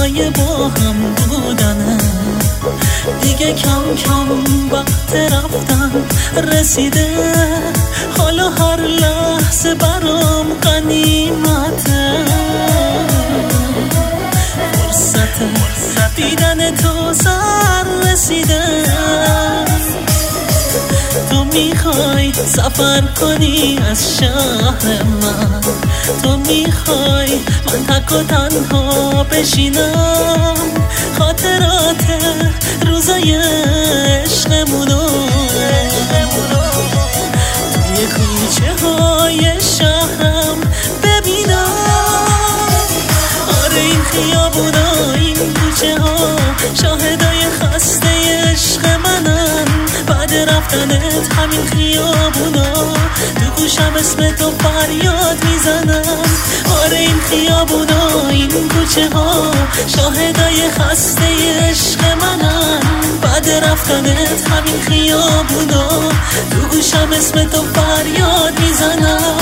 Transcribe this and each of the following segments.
روزای با هم بودنه، دیگه کم کم وقت رفتن رسیده، حالا هر لحظه برام غنیمته. فرصت دیدن تو سر رسیده، تو میخوای سفر کنی از شهر من، تو میخوای من تک و تنها بشینم، خاطرات روزای عشقمونو توی کوچه های شهرم ببینم. آره این خیابونا این کوچه ها شاهدای خسته عشق منن، بعد رفتنت همین خیابونا تو گوشم اسم تو فریاد میزنم. آره این خیابونا این کوچه ها شاهدای خسته عشق منن، بعد رفتنت همین خیابونا تو گوشم اسم تو فریاد میزنم.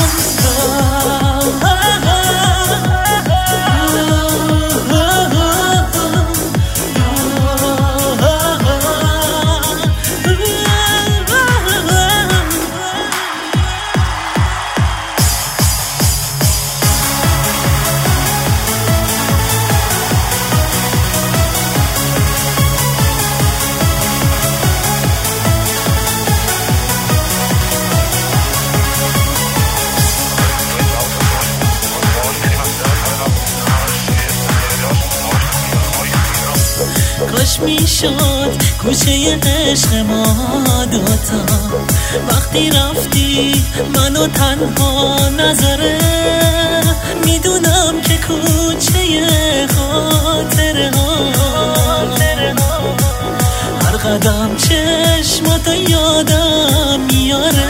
کاش میشد کوچه عشق ما دوتا، وقتی رفتی منو تنها نذاره، میدونم که کوچه خاطره ها، هر قدم چشماتو یادم میاره.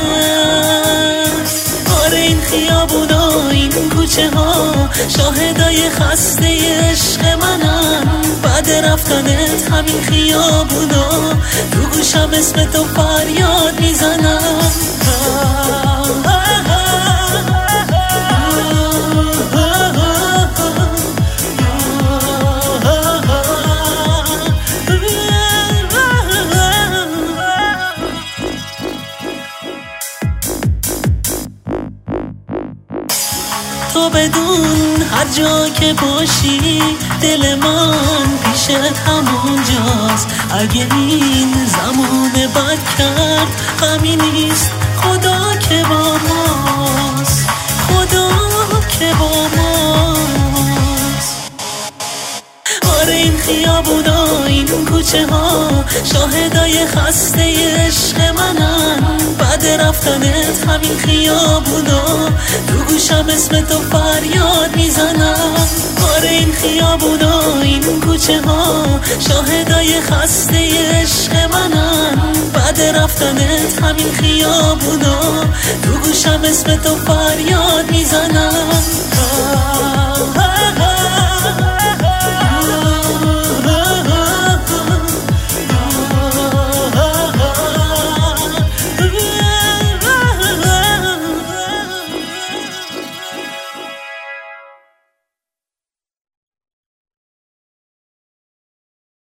آره این خیابونا این کوچه ها شاهدای خسته عشق منن، بعد رفتنت همین خیابونا تو گوشم اسم تو فریاد میزنم. تو بدون هر جا که باشی دل من پیشت همونجاست، اگه این زمان بد کرد غمی نیست، خدا که با ماست، خدا که با ماست. آره این خیابونا این کوچه ها شاهدای خسته عشق منن، بعد رفتنت همین خیابونا تو گوشم اسم تو فریاد میزنم. آره این خیابونا این کوچه ها شاهدای خسته عشق منن، بعد رفتنت همین خیابونا تو گوشم اسم تو فریاد میزنم.